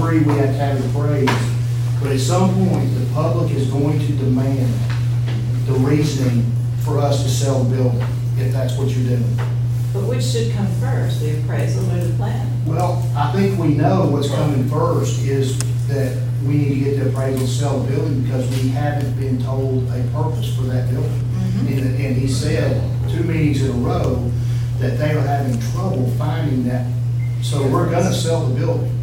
agree we have to have it appraised, but at some point, the public is going to demand the reasoning for us to sell the building, if that's what you're doing. But which should come first, the appraisal or the plan? Well, I think we know what's coming first is that we need to get the appraisal to sell the building because we haven't been told a purpose for that building. And he said 2 meetings in a row that they are having trouble finding that. So we're gonna sell the building.